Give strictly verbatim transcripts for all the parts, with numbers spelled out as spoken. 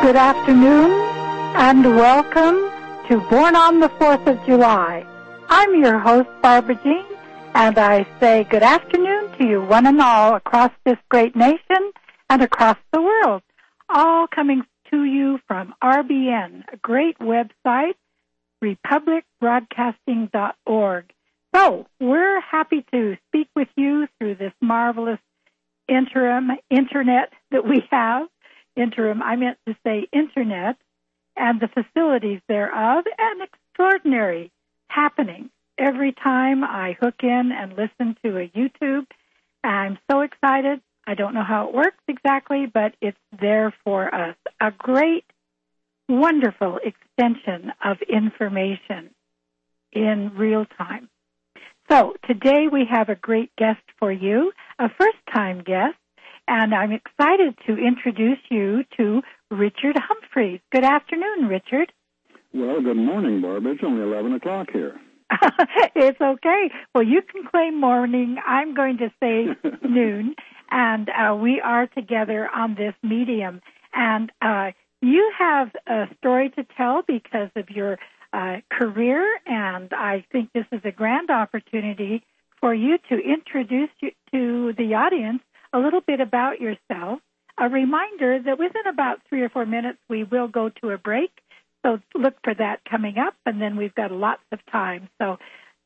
Good afternoon, and welcome to Born on the fourth of July. I'm your host, Barbara Jean, and I say good afternoon to you one and all across this great nation and across the world, all coming to you from R B N, a great website, republic broadcasting dot org. So we're happy to speak with you through this marvelous interim internet that we have. Interim, I meant to say internet, and the facilities thereof, and extraordinary happening every time I hook in and listen to a YouTube. I'm so excited. I don't know how it works exactly, but it's there for us. A great, wonderful extension of information in real time. So today we have a great guest for you, a first-time guest, and I'm excited to introduce you to Richard Humphreys. Good afternoon, Richard. Well, good morning, Barbara. It's only eleven o'clock here. It's okay. Well, you can claim morning. I'm going to say noon, and uh, we are together on this medium. And uh, you have a story to tell because of your uh, career, and I think this is a grand opportunity for you to introduce you to the audience a little bit about yourself. A reminder that within about three or four minutes we will go to a break, so look for that coming up, and then we've got lots of time. So,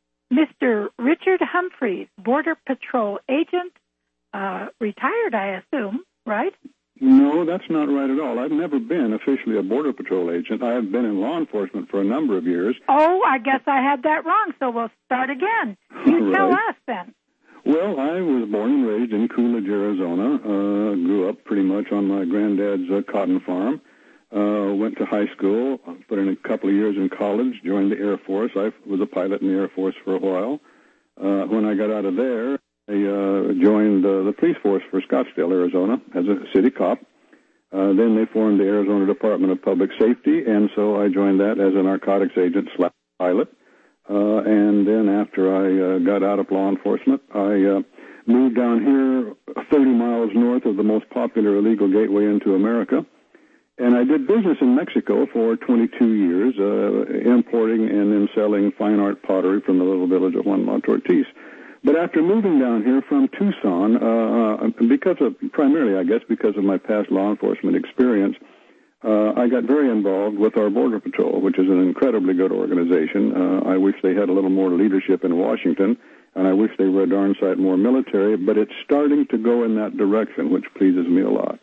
Mister Richard Humphreys, Border Patrol agent, uh, retired, I assume, right? No, that's not right at all. I've never been officially a Border Patrol agent. I have been in law enforcement for a number of years. Oh, I guess I had that wrong, so we'll start again. You right. Tell us then. Well, I was born and raised in Coolidge, Arizona. Uh, grew up pretty much on my granddad's uh, cotton farm. Uh, went to high school, put in a couple of years in college, joined the Air Force. I was a pilot in the Air Force for a while. Uh, when I got out of there, I uh, joined uh, the police force for Scottsdale, Arizona, as a city cop. Uh, then they formed the Arizona Department of Public Safety, and so I joined that as a narcotics agent slash pilot. Uh, and then after I uh, got out of law enforcement, I uh, moved down here thirty miles north of the most popular illegal gateway into America. And I did business in Mexico for twenty-two years, uh, importing and then selling fine art pottery from the little village of Juan Monte Ortiz. But after moving down here from Tucson, uh, because of, primarily, I guess, because of my past law enforcement experience, Uh, I got very involved with our Border Patrol, which is an incredibly good organization. Uh, I wish they had a little more leadership in Washington, and I wish they were a darn sight more military, but it's starting to go in that direction, which pleases me a lot.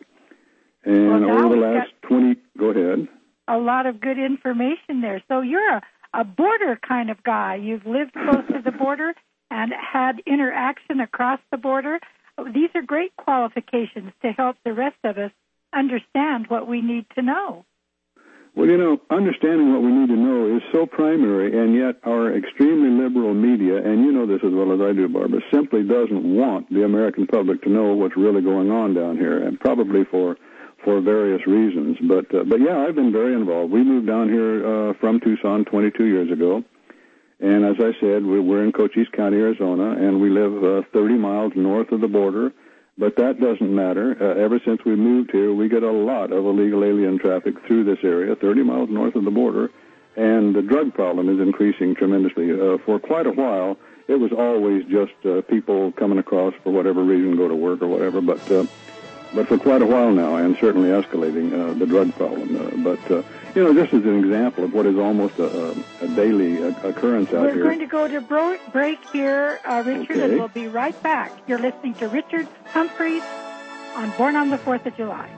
And well, over the last twenty, go ahead. A lot of good information there. So you're a, a border kind of guy. You've lived close to the border and had interaction across the border. These are great qualifications to help the rest of us understand what we need to know. Well, you know, understanding what we need to know is so primary, and yet our extremely liberal media, and you know this as well as I do, Barbara, simply doesn't want the American public to know what's really going on down here, and probably for for various reasons. But, uh, but yeah, I've been very involved. We moved down here uh, from Tucson twenty-two years ago, and as I said, we, we're in Cochise County, Arizona, and we live uh, thirty miles north of the border. But that doesn't matter. Uh, ever since we moved here, we get a lot of illegal alien traffic through this area, thirty miles north of the border, and the drug problem is increasing tremendously. Uh, for quite a while, it was always just uh, people coming across for whatever reason, go to work or whatever, but uh, but for quite a while now, and certainly escalating, uh, the drug problem. Uh, but, uh, you know, just as an example of what is almost a, a daily occurrence out We're here. We're going to go to bro- break here, uh, Richard, okay. and we'll be right back. You're listening to Richard Humphreys on Born on the fourth of July.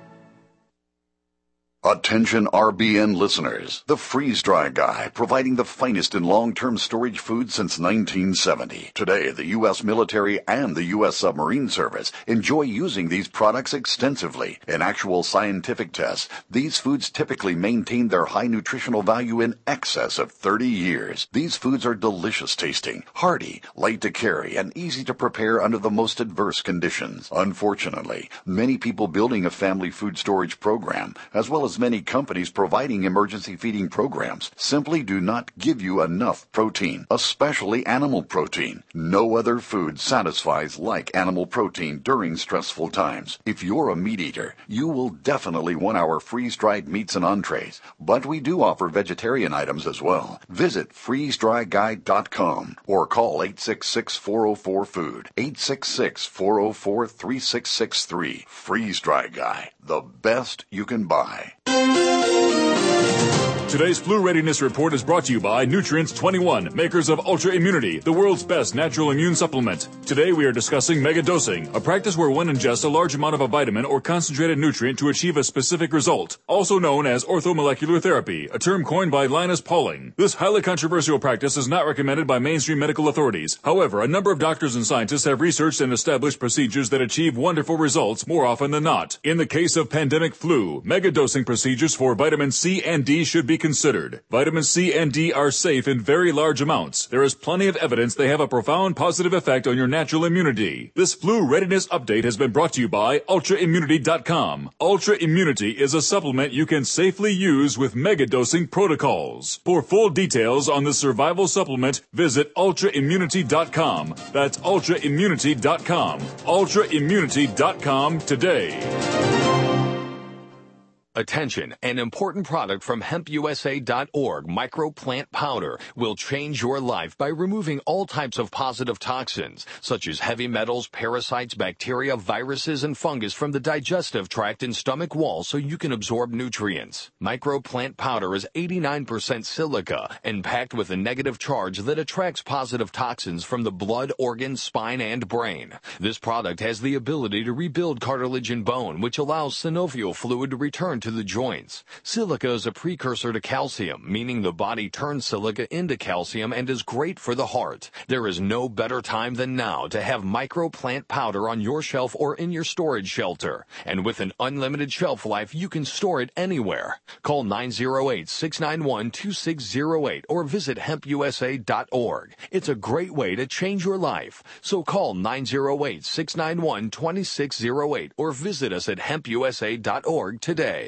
Attention R B N listeners. The Freeze Dry Guy, providing the finest in long-term storage food since nineteen seventy. Today, the U S military and the U S submarine service enjoy using these products extensively. In actual scientific tests, these foods typically maintain their high nutritional value in excess of thirty years. These foods are delicious tasting, hearty, light to carry, and easy to prepare under the most adverse conditions. Unfortunately, many people building a family food storage program, as well as as many companies providing emergency feeding programs simply do not give you enough protein, especially animal protein. No other food satisfies like animal protein during stressful times. If you're a meat eater, you will definitely want our freeze-dried meats and entrees, but we do offer vegetarian items as well. Visit freeze dry guide dot com or call eight six six, four oh four, food, eight six six, four oh four, three six six three. Freeze Dry Guy, the best you can buy. Today's Flu Readiness Report is brought to you by Nutrients twenty-one, makers of Ultra Immunity, the world's best natural immune supplement. Today we are discussing megadosing, a practice where one ingests a large amount of a vitamin or concentrated nutrient to achieve a specific result, also known as orthomolecular therapy, a term coined by Linus Pauling. This highly controversial practice is not recommended by mainstream medical authorities. However, a number of doctors and scientists have researched and established procedures that achieve wonderful results more often than not. In the case of pandemic flu, megadosing procedures for vitamin C and D should be considered. Vitamin C and D are safe in very large amounts. There is plenty of evidence they have a profound positive effect on your natural immunity. This flu readiness update has been brought to you by ultra immunity dot com. Ultra Immunity is a supplement you can safely use with megadosing protocols. For full details on the survival supplement, visit ultra immunity dot com. That's ultra immunity dot com. ultra immunity dot com today. Attention, an important product from hemp U S A dot org, microplant powder, will change your life by removing all types of positive toxins, such as heavy metals, parasites, bacteria, viruses, and fungus from the digestive tract and stomach wall so you can absorb nutrients. Microplant powder is eighty-nine percent silica and packed with a negative charge that attracts positive toxins from the blood, organs, spine, and brain. This product has the ability to rebuild cartilage and bone, which allows synovial fluid to return to the joints. Silica is a precursor to calcium, meaning the body turns silica into calcium and is great for the heart. There is no better time than now to have microplant powder on your shelf or in your storage shelter. And with an unlimited shelf life, you can store it anywhere. Call nine oh eight, six nine one, two six oh eight or visit hemp U S A dot org. It's a great way to change your life. So call nine oh eight, six nine one, two six oh eight or visit us at hemp U S A dot org today.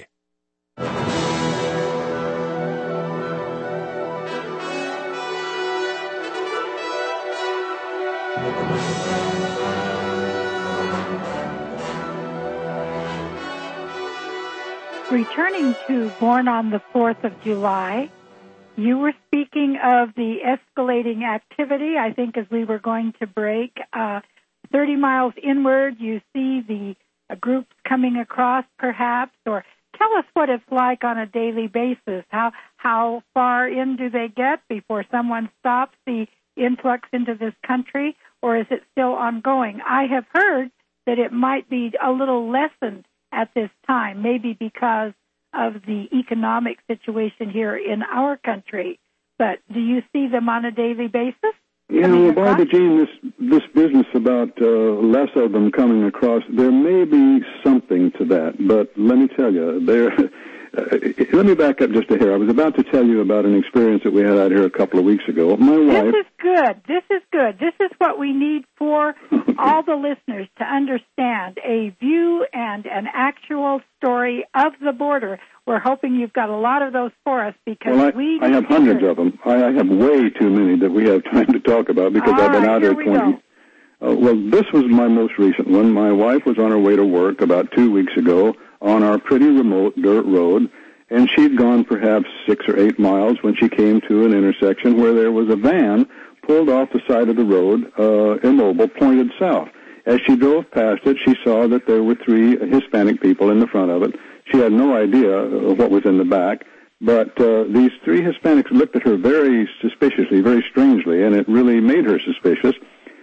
Returning to Born on the fourth of July, you were speaking of the escalating activity. I think as we were going to break, uh, thirty miles inward, you see the uh, groups coming across perhaps, or tell us what it's like on a daily basis. How how far in do they get before someone stops the influx into this country, or is it still ongoing? I have heard that it might be a little lessened at this time, maybe because of the economic situation here in our country. But do you see them on a daily basis? You know, Barbara Jean, this this business about uh, less of them coming across, there may be something to that. But let me tell you, there. Uh, let me back up just a hair. I was about to tell you about an experience that we had out here a couple of weeks ago. My wife. This is good. This is good. This is what we need for all the listeners to understand a view and an actual story of the border. We're hoping you've got a lot of those for us because well, I, we. I have hundreds of them. I, I have way too many that we have time to talk about because all I've been right, out here here we twenty. Go. Uh, well, this was my most recent one. My wife was on her way to work about two weeks ago on our pretty remote dirt road, and she'd gone perhaps six or eight miles when she came to an intersection where there was a van pulled off the side of the road, uh, immobile, pointed south. As she drove past it, she saw that there were three Hispanic people in the front of it. She had no idea what was in the back, but uh, these three Hispanics looked at her very suspiciously, very strangely, and it really made her suspicious.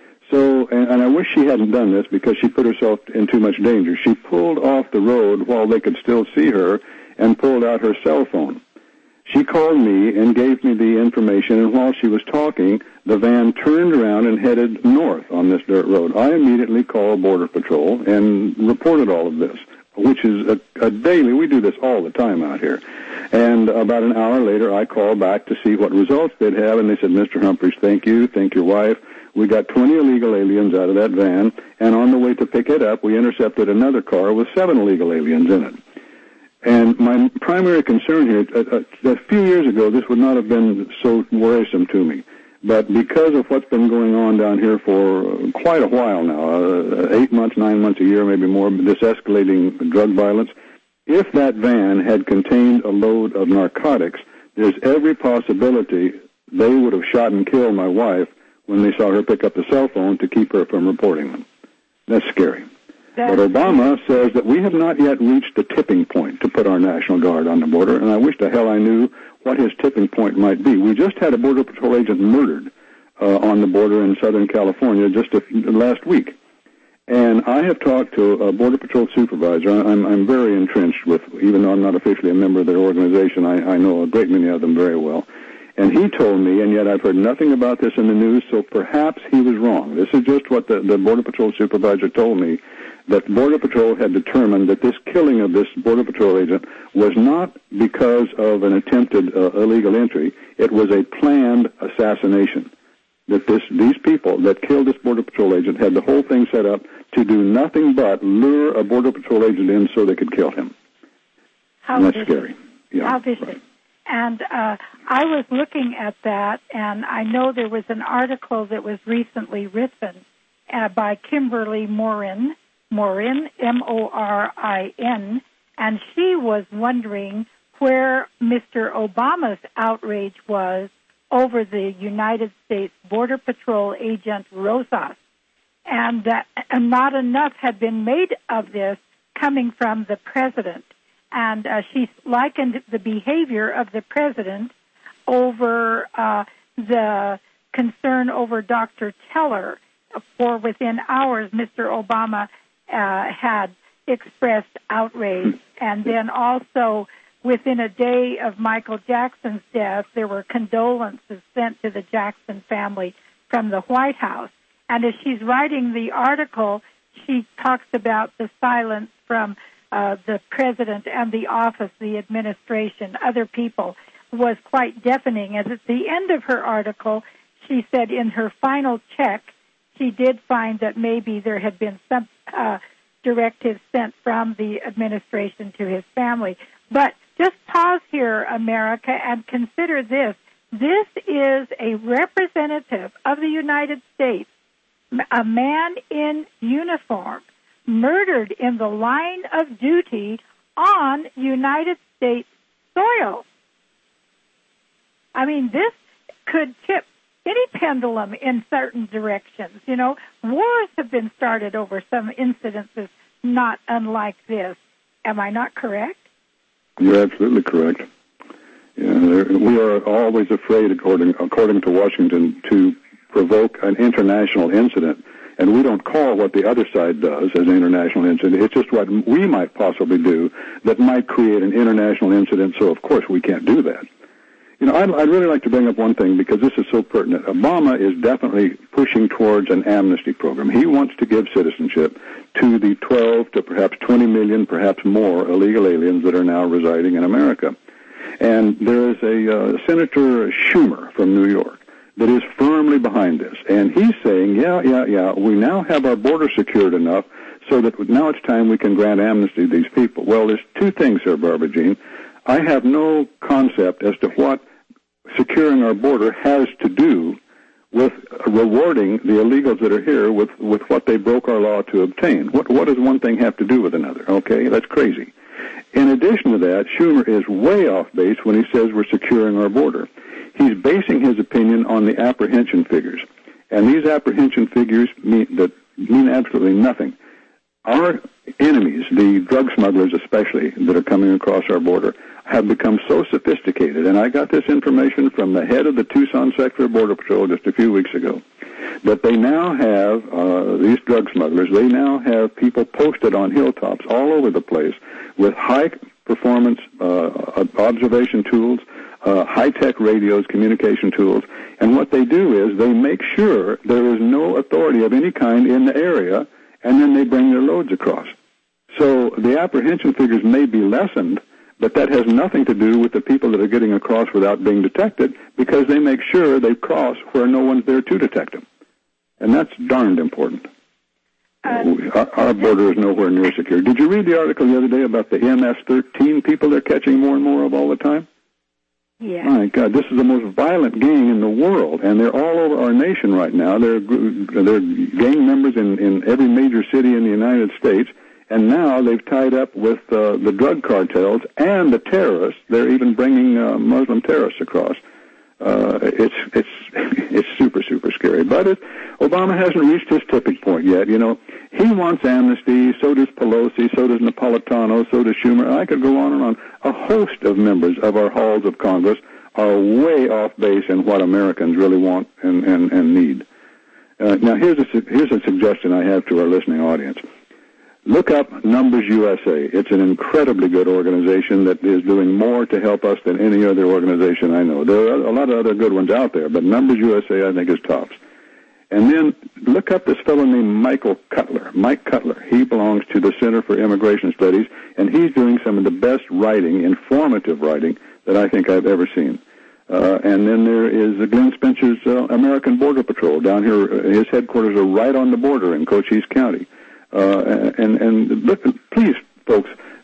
So, and, and I wish she hadn't done this because she put herself in too much danger. She pulled off the road while they could still see her and pulled out her cell phone. She called me and gave me the information, and while she was talking, the van turned around and headed north on this dirt road. I immediately called Border Patrol and reported all of this, which is a, a daily, we do this all the time out here. And about an hour later, I called back to see what results they'd have, and they said, Mister Humphreys, thank you, thank your wife. We got twenty illegal aliens out of that van, and on the way to pick it up, we intercepted another car with seven illegal aliens in it. And my primary concern here, a, a, a few years ago, this would not have been so worrisome to me. But because of what's been going on down here for quite a while now, uh, eight months, nine months, a year, maybe more, this escalating drug violence, if that van had contained a load of narcotics, there's every possibility they would have shot and killed my wife when they saw her pick up the cell phone to keep her from reporting them. That's scary. But Obama says that we have not yet reached the tipping point to put our National Guard on the border, and I wish the hell I knew what his tipping point might be. We just had a Border Patrol agent murdered uh, on the border in Southern California just a, last week. And I have talked to a Border Patrol supervisor. I'm, I'm very entrenched with, even though I'm not officially a member of their organization, I, I know a great many of them very well. And he told me, and yet I've heard nothing about this in the news, so perhaps he was wrong. This is just what the, the Border Patrol supervisor told me, that Border Patrol had determined that this killing of this Border Patrol agent was not because of an attempted uh, illegal entry. It was a planned assassination. That this, these people that killed this Border Patrol agent had the whole thing set up to do nothing but lure a Border Patrol agent in so they could kill him. How and that's vicious. scary. Yeah, How vicious. Right. And uh, I was looking at that, and I know there was an article that was recently written uh, by Kimberly Morin, Morin, M O R I N, and she was wondering where Mister Obama's outrage was over the United States Border Patrol agent Rosas, and that not enough had been made of this coming from the president. And uh, she likened the behavior of the president over uh, the concern over Doctor Teller. For within hours, Mister Obama uh, had expressed outrage. And then also within a day of Michael Jackson's death, there were condolences sent to the Jackson family from the White House. And as she's writing the article, she talks about the silence from Uh, the president and the office, the administration, other people, was quite deafening. As at the end of her article, she said in her final check, she did find that maybe there had been some uh, directives sent from the administration to his family. But just pause here, America, and consider this. This is a representative of the United States, a man in uniform, murdered in the line of duty on United States soil. I mean, this could tip any pendulum in certain directions. You know, wars have been started over some incidences not unlike this. Am I not correct? You're absolutely correct. Yeah, we are always afraid, according, according to Washington, to provoke an international incident. And we don't call what the other side does as an international incident. It's just what we might possibly do that might create an international incident, so of course we can't do that. You know, I'd, I'd really like to bring up one thing because this is so pertinent. Obama is definitely pushing towards an amnesty program. He wants to give citizenship to the twelve to perhaps twenty million, perhaps more, illegal aliens that are now residing in America. And there is a uh, Senator Schumer from New York that is firmly behind this. And he's saying, yeah, yeah, yeah, we now have our border secured enough so that now it's time we can grant amnesty to these people. Well, there's two things here, Barbara Jean. I have no concept as to what securing our border has to do with rewarding the illegals that are here with, with what they broke our law to obtain. What, what does one thing have to do with another? Okay, that's crazy. In addition to that, Schumer is way off base when he says we're securing our border. He's basing his opinion on the apprehension figures. And these apprehension figures mean, that mean absolutely nothing. Our enemies, the drug smugglers especially, that are coming across our border, have become so sophisticated. And I got this information from the head of the Tucson Sector of Border Patrol just a few weeks ago, that they now have, uh, these drug smugglers, they now have people posted on hilltops all over the place with high-performance uh, observation tools, Uh, high-tech radios, communication tools, and what they do is they make sure there is no authority of any kind in the area, and then they bring their loads across. So the apprehension figures may be lessened, but that has nothing to do with the people that are getting across without being detected, because they make sure they cross where no one's there to detect them. And that's darned important. Uh, our, our border is nowhere near secure. Did you read the article the other day about the M S thirteen people they're catching more and more of all the time? Yeah. My God, this is the most violent gang in the world, and they're all over our nation right now. They're they're gang members in, in every major city in the United States, and now they've tied up with uh, the drug cartels and the terrorists. They're even bringing uh, Muslim terrorists across. Uh, it's it's it's super super scary. But it, Obama hasn't reached his tipping point yet. You know, he wants amnesty. So does Pelosi. So does Napolitano. So does Schumer. I could go on and on. A host of members of our halls of Congress are way off base in what Americans really want and and, and need. Uh, now, here's a here's a suggestion I have to our listening audience. Look up Numbers U S A. It's an incredibly good organization that is doing more to help us than any other organization I know. There are a lot of other good ones out there, but Numbers U S A, I think, is tops. And then look up this fellow named Michael Cutler. Mike Cutler. He belongs to the Center for Immigration Studies, and he's doing some of the best writing, informative writing, that I think I've ever seen. Uh, and then there is Glenn Spencer's uh, American Border Patrol. Down here, his headquarters are right on the border in Cochise County. Uh, and, and look, please, folks,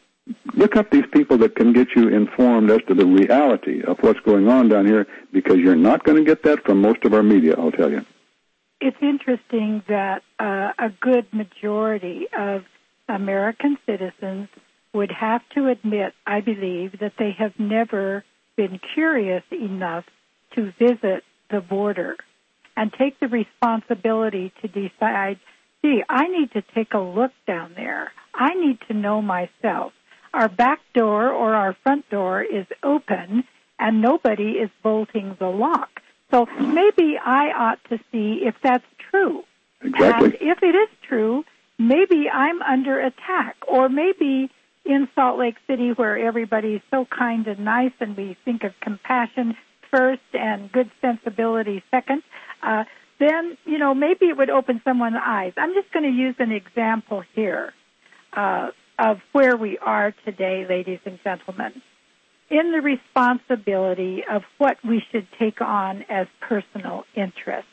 look up these people that can get you informed as to the reality of what's going on down here, because you're not going to get that from most of our media, I'll tell you. It's interesting that uh, a good majority of American citizens would have to admit, I believe, that they have never been curious enough to visit the border and take the responsibility to decide, gee, I need to take a look down there. I need to know myself. Our back door or our front door is open, and nobody is bolting the lock. So maybe I ought to see if that's true. Exactly. And if it is true, maybe I'm under attack. Or maybe in Salt Lake City, where everybody's so kind and nice and we think of compassion first and good sensibility second, uh, then, you know, maybe it would open someone's eyes. I'm just going to use an example here uh, of where we are today, ladies and gentlemen, in the responsibility of what we should take on as personal interests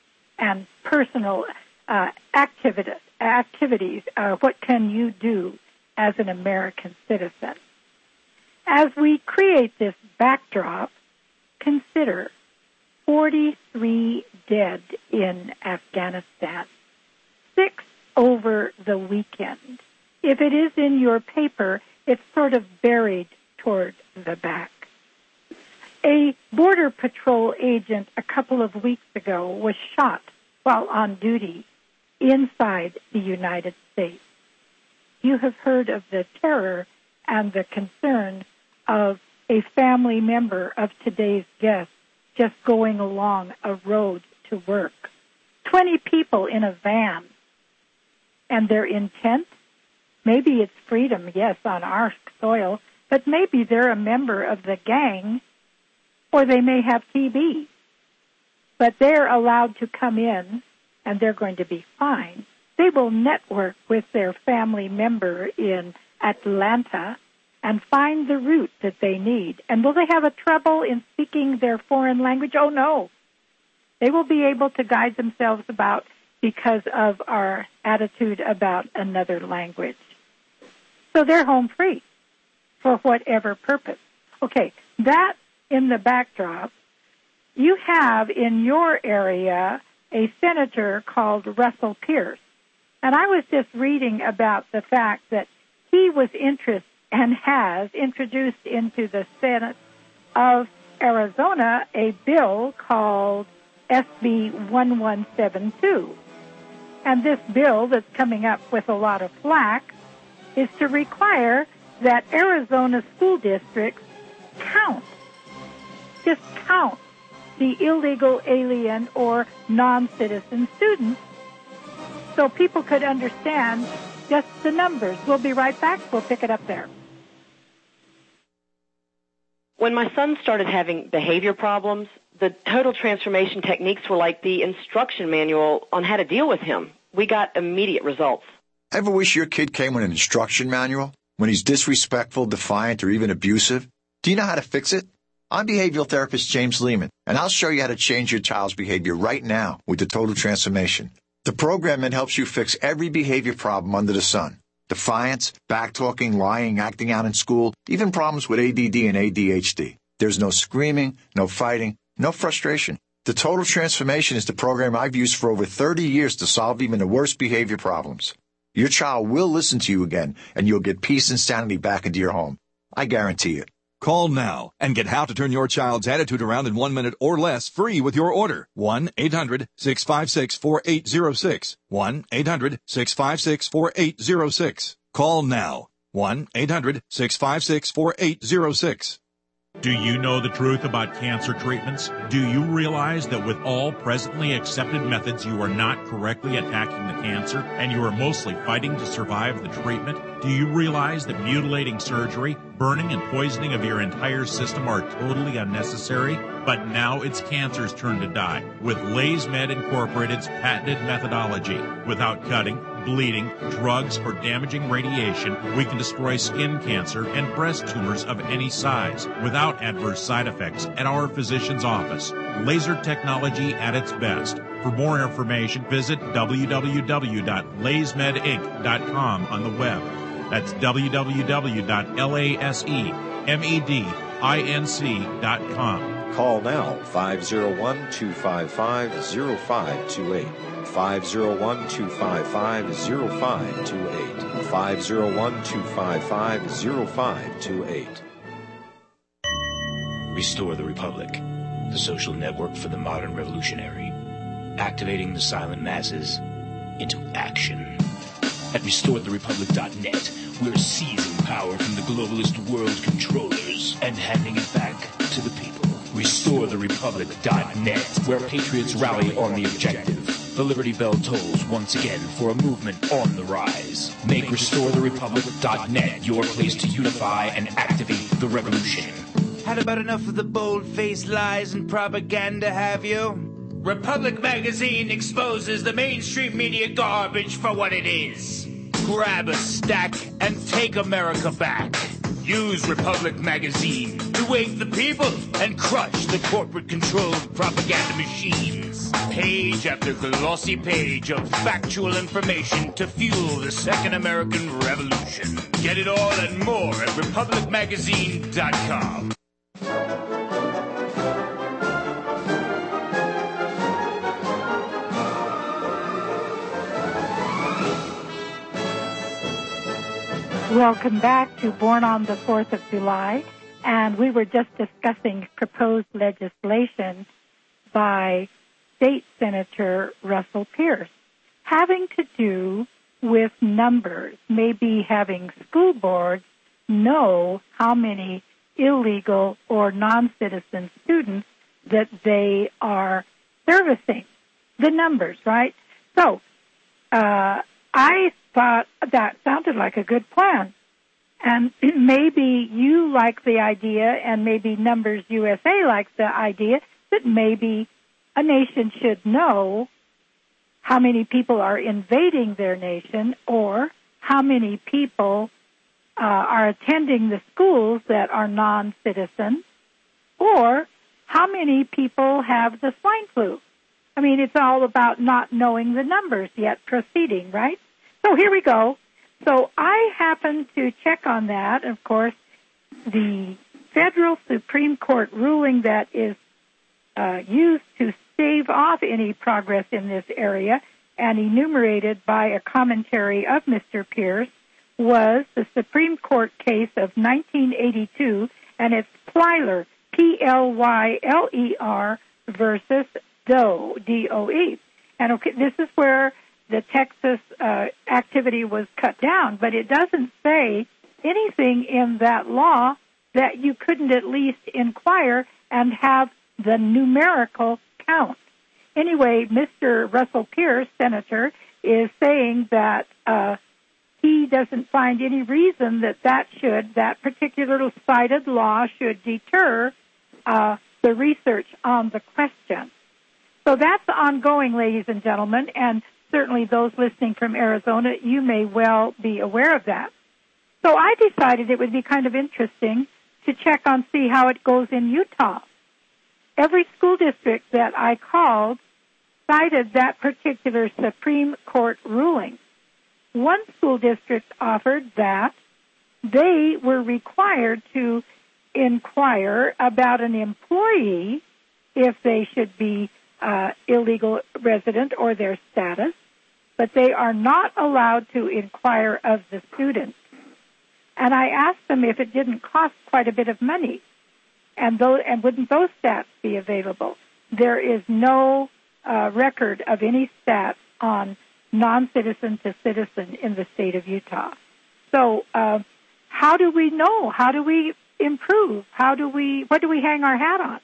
and personal uh, activity, activities. Uh, what can you do as an American citizen? As we create this backdrop, consider forty-three dead in Afghanistan, six over the weekend. If it is in your paper, it's sort of buried toward the back. A Border Patrol agent a couple of weeks ago was shot while on duty inside the United States. You have heard of the terror and the concern of a family member of today's guest just going along a road to work. Twenty people in a van. And their intent? Maybe it's freedom, yes, on our soil, but maybe they're a member of the gang, or they may have T B. But they're allowed to come in, and they're going to be fine. They will network with their family member in Atlanta and find the route that they need. And will they have a trouble in speaking their foreign language? Oh, no. They will be able to guide themselves about because of our attitude about another language. So they're home free for whatever purpose. Okay, that in the backdrop, you have in your area a senator called Russell Pierce. And I was just reading about the fact that he was interested and has introduced into the Senate of Arizona a bill called S B eleven seventy-two. And this bill that's coming up with a lot of flack is to require that Arizona school districts count, just count the illegal alien or non-citizen students so people could understand just the numbers. We'll be right back. We'll pick it up there. When my son started having behavior problems, the total transformation techniques were like the instruction manual on how to deal with him. We got immediate results. Ever wish your kid came with an instruction manual when he's disrespectful, defiant, or even abusive? Do you know how to fix it? I'm behavioral therapist James Lehman, and I'll show you how to change your child's behavior right now with the Total Transformation. The program that helps you fix every behavior problem under the sun. Defiance, backtalking, lying, acting out in school, even problems with A D D and A D H D. There's no screaming, no fighting, no frustration. The Total Transformation is the program I've used for over thirty years to solve even the worst behavior problems. Your child will listen to you again, and you'll get peace and sanity back into your home. I guarantee it. Call now and get how to turn your child's attitude around in one minute or less free with your order. one eight hundred six five six four eight zero six. one eight hundred six five six four eight zero six. Call now. one eight hundred six five six four eight zero six. Do you know the truth about cancer treatments? Do you realize that with all presently accepted methods, you are not correctly attacking the cancer and you are mostly fighting to survive the treatment? Do you realize that mutilating surgery, burning and poisoning of your entire system are totally unnecessary? But now it's cancer's turn to die with LaysMed Incorporated's patented methodology. Without cutting, bleeding, drugs, or damaging radiation, we can destroy skin cancer and breast tumors of any size without adverse side effects at our physician's office. Laser technology at its best. For more information, visit w w w dot laysmed inc dot com on the web. That's w w w dot laysmed inc dot com. Call now, five oh one, two five five, oh five two eight. five oh one, two five five, oh five two eight. five oh one, two five five, oh five two eight. Restore the Republic, the social network for the modern revolutionary, activating the silent masses into action. At restore the republic dot net, we're seizing power from the globalist world controllers and handing it back to the people. restore the republic dot net, where patriots rally on the objective. The Liberty Bell tolls once again for a movement on the rise. Make restore the republic dot net your place to unify and activate the revolution. Had about enough of the bold-faced lies and propaganda, have you? Republic Magazine exposes the mainstream media garbage for what it is. Grab a stack and take America back. Use Republic Magazine to wake the people and crush the corporate-controlled propaganda machines. Page after glossy page of factual information to fuel the Second American Revolution. Get it all and more at republic magazine dot com. Welcome back to Born on the fourth of July, and we were just discussing proposed legislation by State Senator Russell Pierce having to do with numbers, maybe having school boards know how many illegal or non-citizen students that they are servicing. The numbers, right? So, uh, I thought that sounded like a good plan. And maybe you like the idea, and maybe Numbers U S A likes the idea, that maybe a nation should know how many people are invading their nation, or how many people uh, are attending the schools that are non-citizen, or how many people have the swine flu. I mean, it's all about not knowing the numbers yet proceeding, right? So here we go. So I happened to check on that. Of course, the federal Supreme Court ruling that is uh, used to stave off any progress in this area and enumerated by a commentary of Mister Pierce was the Supreme Court case of nineteen eighty-two, and it's Plyler, P L Y L E R versus Doe, D O E. And okay, this is where the Texas uh, activity was cut down, but it doesn't say anything in that law that you couldn't at least inquire and have the numerical count. Anyway, Mister Russell Pierce, Senator, is saying that uh, he doesn't find any reason that that should, that particular cited law should deter uh, the research on the question. So that's ongoing, ladies and gentlemen, and certainly those listening from Arizona, you may well be aware of that. So I decided it would be kind of interesting to check on, see how it goes in Utah. Every school district that I called cited that particular Supreme Court ruling. One school district offered that they were required to inquire about an employee if they should be uh, illegal resident or their status, but they are not allowed to inquire of the student. And I asked them if it didn't cost quite a bit of money, and those, and wouldn't those stats be available? There is no uh, record of any stats on non-citizen to citizen in the state of Utah. So uh, how do we know? How do we improve? How do we, what do we hang our hat on?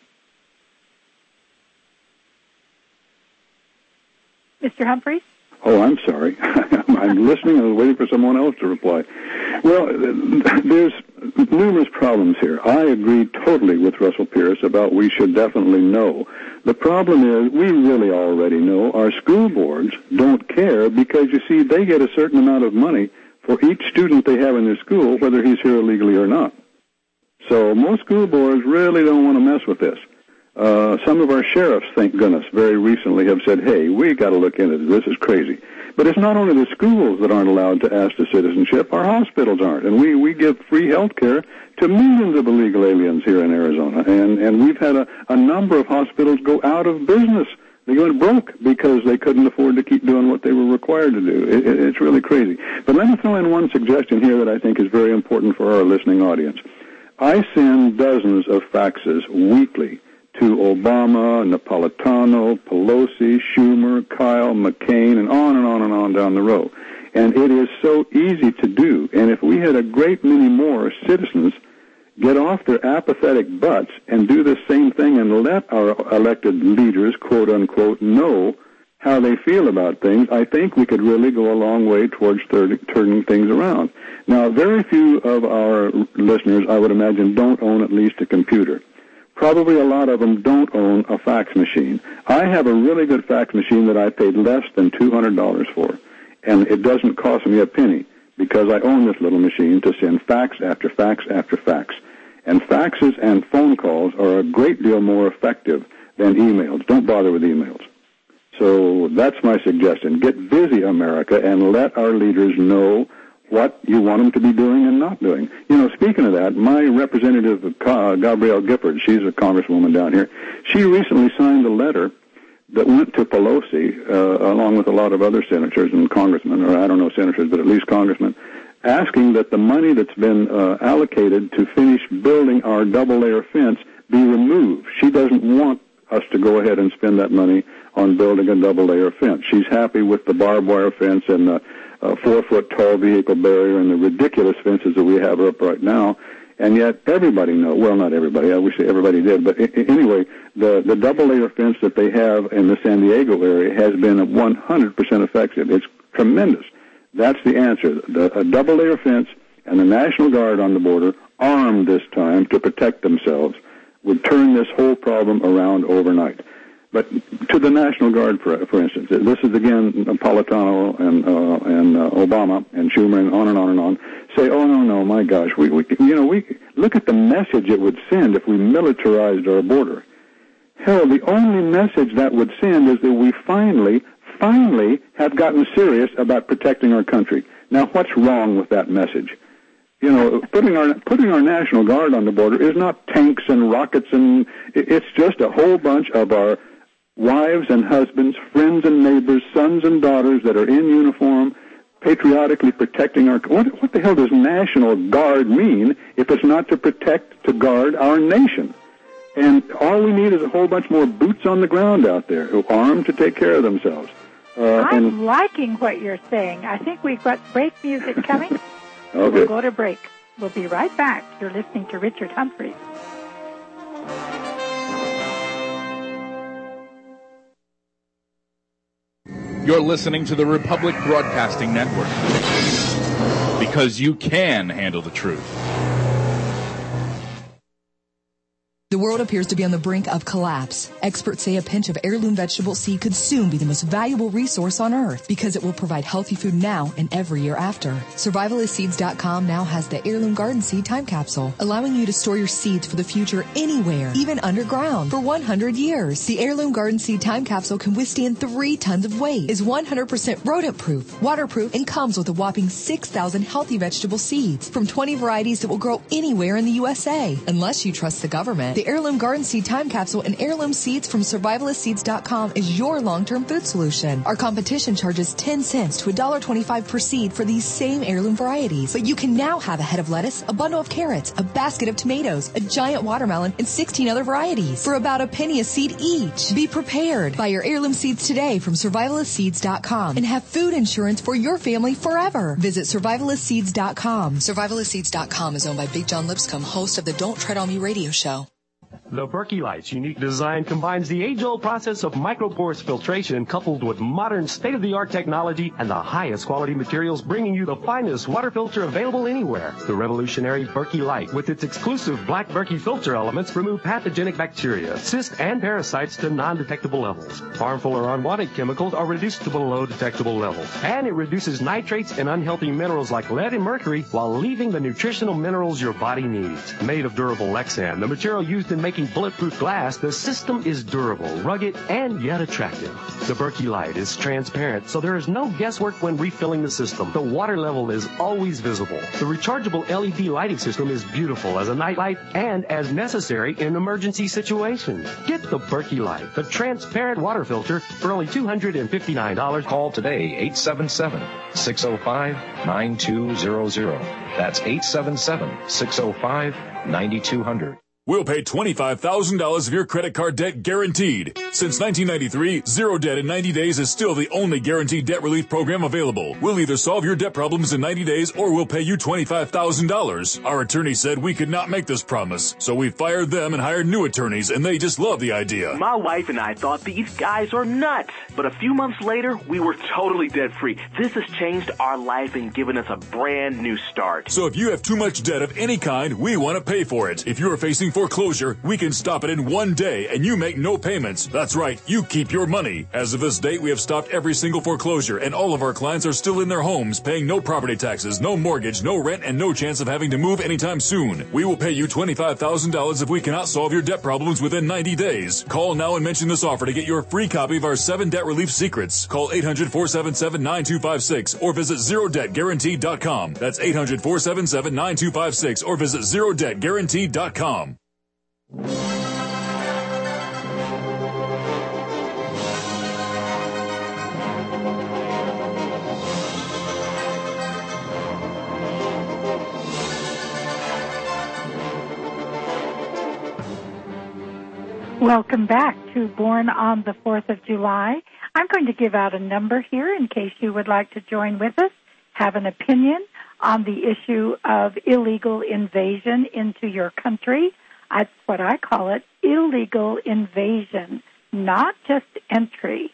Mister Humphreys? Oh, I'm sorry. I'm listening. I was waiting for someone else to reply. Well, there's numerous problems here. I agree totally with Russell Pierce about we should definitely know. The problem is we really already know. Our school boards don't care because, you see, they get a certain amount of money for each student they have in their school, whether he's here illegally or not. So most school boards really don't want to mess with this. Uh, some of our sheriffs, thank goodness, very recently have said, hey, we got to look into this. This is crazy. But it's not only the schools that aren't allowed to ask to citizenship, our hospitals aren't. And we, we give free health care to millions of illegal aliens here in Arizona. And, and we've had a, a number of hospitals go out of business. They went broke because they couldn't afford to keep doing what they were required to do. It, it, it's really crazy. But let me throw in one suggestion here that I think is very important for our listening audience. I send dozens of faxes weekly to Obama, Napolitano, Pelosi, Schumer, Kyle, McCain, and on and on and on down the row. And it is so easy to do. And if we had a great many more citizens get off their apathetic butts and do the same thing and let our elected leaders, quote unquote, know how they feel about things, I think we could really go a long way towards turning things around. Now, very few of our listeners, I would imagine, don't own at least a computer. Probably a lot of them don't own a fax machine. I have a really good fax machine that I paid less than two hundred dollars for, and it doesn't cost me a penny because I own this little machine to send fax after fax after fax. And faxes and phone calls are a great deal more effective than emails. Don't bother with emails. So that's my suggestion. Get busy, America, and let our leaders know what you want them to be doing and not doing. You know, speaking of that, my representative, uh, Gabrielle Gifford, she's a congresswoman down here, she recently signed a letter that went to Pelosi, uh, along with a lot of other senators and congressmen, or I don't know senators, but at least congressmen, asking that the money that's been uh, allocated to finish building our double-layer fence be removed. She doesn't want us to go ahead and spend that money on building a double-layer fence. She's happy with the barbed wire fence and the uh, four-foot-tall vehicle barrier and the ridiculous fences that we have up right now. And yet everybody knows, well, not everybody, I wish everybody did, but I- anyway, the, the double-layer fence that they have in the San Diego area has been one hundred percent effective. It's tremendous. That's the answer. The, a double-layer fence and the National Guard on the border, armed this time to protect themselves, would turn this whole problem around overnight. But to the National Guard, for, for instance, this is again Napolitano and uh, and uh, Obama and Schumer and on and on and on say, oh no no, my gosh, we, we you know we look at the message it would send if we militarized our border. Hell, the only message that would send is that we finally finally have gotten serious about protecting our country. Now, what's wrong with that message? You know, putting our putting our National Guard on the border is not tanks and rockets, and it's just a whole bunch of our wives and husbands, friends and neighbors, sons and daughters that are in uniform, patriotically protecting our... What, what the hell does National Guard mean if it's not to protect, to guard our nation? And all we need is a whole bunch more boots on the ground out there, who are armed to take care of themselves. Uh, I'm and, liking what you're saying. I think we've got break music coming. Okay. We'll go to break. We'll be right back. You're listening to Richard Humphreys. You're listening to the Republic Broadcasting Network, because you can handle the truth. The world appears to be on the brink of collapse. Experts say a pinch of heirloom vegetable seed could soon be the most valuable resource on Earth because it will provide healthy food now and every year after. Survivalist Seeds dot com now has the Heirloom Garden Seed Time Capsule, allowing you to store your seeds for the future anywhere, even underground, for one hundred years. The Heirloom Garden Seed Time Capsule can withstand three tons of weight, is one hundred percent rodent-proof, waterproof, and comes with a whopping six thousand healthy vegetable seeds from twenty varieties that will grow anywhere in the U S A. Unless you trust the government, the Heirloom Garden Seed Time Capsule and heirloom seeds from Survivalist Seeds dot com is your long-term food solution. Our competition charges ten cents to one dollar twenty-five per seed for these same heirloom varieties. But you can now have a head of lettuce, a bundle of carrots, a basket of tomatoes, a giant watermelon, and sixteen other varieties for about a penny a seed each. Be prepared. Buy your heirloom seeds today from Survivalist Seeds dot com and have food insurance for your family forever. Visit Survivalist Seeds dot com. Survivalist Seeds dot com is owned by Big John Lipscomb, host of the Don't Tread on Me radio show. The Berkey Light's unique design combines the age-old process of microporous filtration coupled with modern state-of-the-art technology and the highest quality materials, bringing you the finest water filter available anywhere. The revolutionary Berkey Light, with its exclusive black Berkey filter elements, remove pathogenic bacteria, cysts, and parasites to non-detectable levels. Harmful or unwanted chemicals are reduced to below detectable levels. And it reduces nitrates and unhealthy minerals like lead and mercury while leaving the nutritional minerals your body needs. Made of durable Lexan, the material used in making bulletproof glass, the system is durable, rugged, and yet attractive. The Berkey Light is transparent, so there is no guesswork when refilling the system. The water level is always visible. The rechargeable L E D lighting system is beautiful as a nightlight and as necessary in emergency situations. Get the Berkey Light, the transparent water filter, for only two hundred fifty-nine dollars. Call today, eight seven seven, six oh five, nine two zero zero. That's eight seven seven, six oh five, nine two zero zero. We'll pay twenty-five thousand dollars of your credit card debt guaranteed. Since nineteen ninety-three, Zero Debt in ninety days is still the only guaranteed debt relief program available. We'll either solve your debt problems in ninety days or we'll pay you twenty-five thousand dollars. Our attorney said we could not make this promise, so we fired them and hired new attorneys, and they just love the idea. My wife and I thought these guys are nuts, but a few months later, we were totally debt-free. This has changed our life and given us a brand new start. So if you have too much debt of any kind, we want to pay for it. If you're facing foreclosure, we can stop it in one day and you make no payments. That's right, you keep your money. As of this date, we have stopped every single foreclosure and all of our clients are still in their homes, paying no property taxes, no mortgage, no rent, and no chance of having to move anytime soon. We will pay you twenty-five thousand dollars if we cannot solve your debt problems within ninety days. Call now and mention this offer to get your free copy of our seven debt relief secrets. Call eight hundred, four seven seven, nine two five six or visit zero debt guaranteed dot com. That's eight hundred, four seven seven, nine two five six or visit zero debt guaranteed dot com. Welcome back to Born on the fourth of July. I'm going to give out a number here in case you would like to join with us, have an opinion on the issue of illegal invasion into your country. That's what I call it, illegal invasion, not just entry,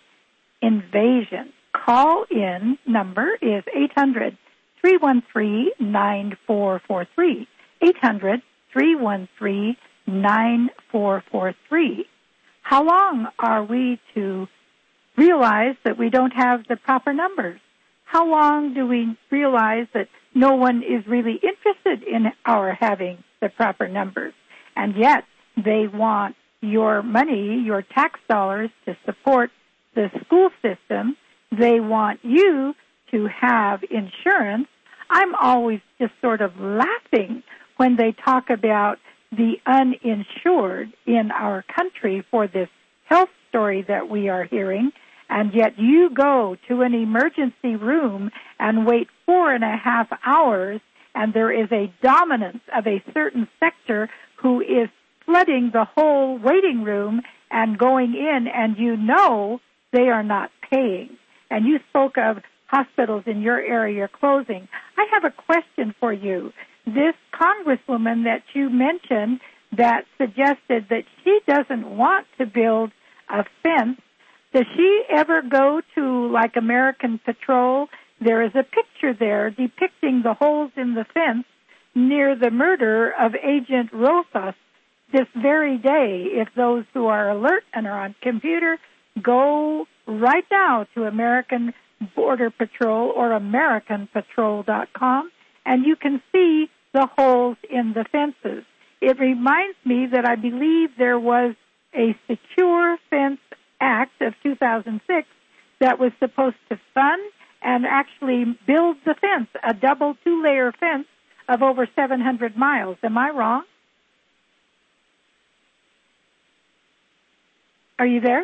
invasion. Call in number is eight hundred, three one three, nine four four three, eight hundred, three one three, nine four four three. How long are we to realize that we don't have the proper numbers? How long do we realize that no one is really interested in our having the proper numbers? And yet they want your money, your tax dollars, to support the school system. They want you to have insurance. I'm always just sort of laughing when they talk about the uninsured in our country for this health story that we are hearing, and yet you go to an emergency room and wait four and a half hours, and there is a dominance of a certain sector who is flooding the whole waiting room and going in, and you know they are not paying. And you spoke of hospitals in your area closing. I have a question for you. This congresswoman that you mentioned that suggested that she doesn't want to build a fence, does she ever go to, like, American Patrol? There is a picture there depicting the holes in the fence near the murder of Agent Rosas. this very day, if those who are alert and are on computer, go right now to American Border Patrol or American Patrol dot com, and you can see the holes in the fences. It reminds me that I believe there was a Secure Fence Act of two thousand six that was supposed to fund and actually build the fence, a double two-layer fence of over seven hundred miles. Am I wrong? Are you there?